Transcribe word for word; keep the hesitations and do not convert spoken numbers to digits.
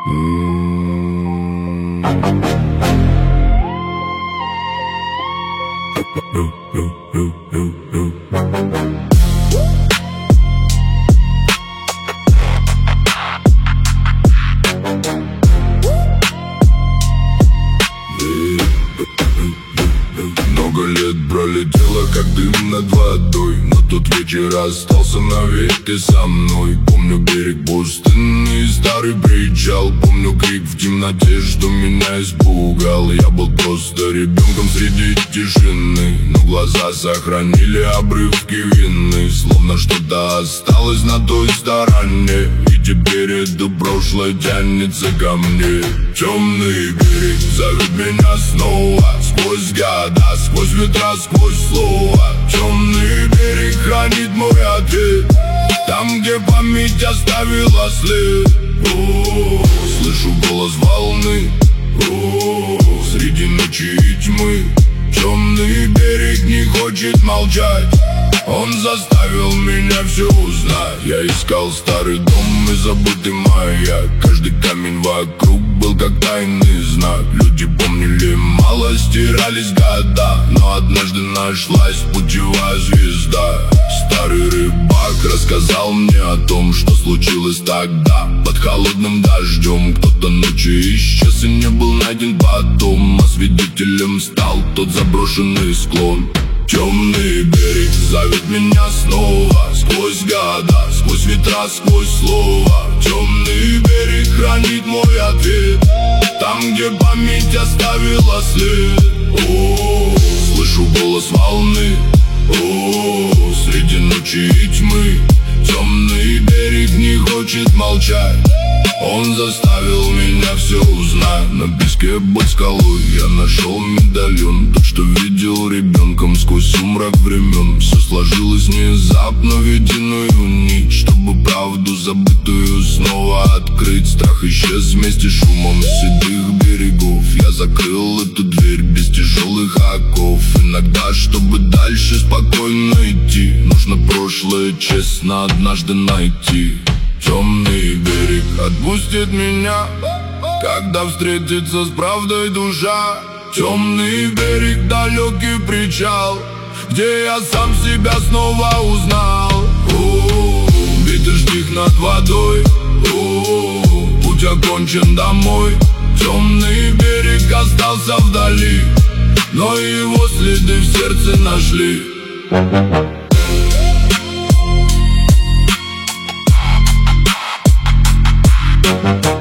Много лет пролетело, как дым над водой, но тот вечер остался навеки со мной. Помню берег пустынный, старый причал. Помню крик в темноте, что меня испугал. Я был просто ребенком среди тишины, но глаза сохранили обрывки вины. Словно что-то осталось на той стороне, и теперь это прошлое тянется ко мне. Темный берег зовет меня снова, сквозь года, сквозь ветра, сквозь слова. Темный берег хранит мой ответ, там, где память оставила след. О, слышу голос волны, о, среди ночи и тьмы. Темный берег не хочет молчать, он заставил меня все узнать. Я искал старый дом и забытый маяк. Каждый камень вокруг был как тайный знак. Люди помнили мало, стирались года, но однажды нашлась путевая звезда. Старый рыбак рассказал мне о том, что случилось тогда. Под холодным дождем кто-то ночью исчез и не был найден потом, а свидетелем стал тот заброшенный склон. Темный берег зовет меня снова, сквозь года, сквозь ветра, сквозь слова. Темный берег хранит мой ответ, там, где память оставила след. О, слышу голос волны, о, среди ночи и тьмы. Темный берег не хочет молчать, он заставил меня все узнать. На песке под скалой я нашел медальон, тот, что видел ребенком сквозь сумрак времен. Все сложилось внезапно в единую нить, чтобы правду забытую снова открыть. Страх исчез вместе с шумом седых берегов. Я закрыл эту дверь без тяжелых оков. Иногда, чтобы дальше спокойно идти, нужно прошлое честно однажды найти. Темный берег отпустит меня, когда встретится с правдой душа. Темный берег, далекий причал, где я сам себя снова узнал. О, ветер стих над водой, о, путь окончен домой. Темный берег остался вдали, но его следы в сердце нашли. We'll be right back.